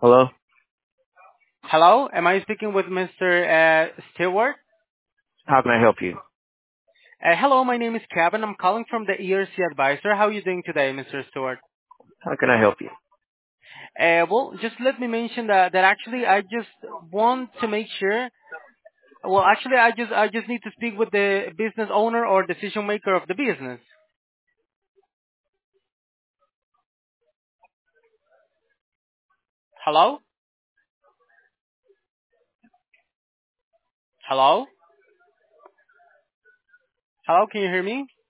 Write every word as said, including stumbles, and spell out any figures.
Hello? Hello, am I speaking with mister Uh, Stewart? How can I help you? Uh, hello, my name is Kevin. I'm calling from the E R C Advisor. How are you doing today, mister Stewart? How can I help you? Uh, well, just let me mention that, that actually I just want to make sure. Well, actually, I just I just need to speak with the business owner or decision maker of the business. Hello, hello, hello. Can you hear me?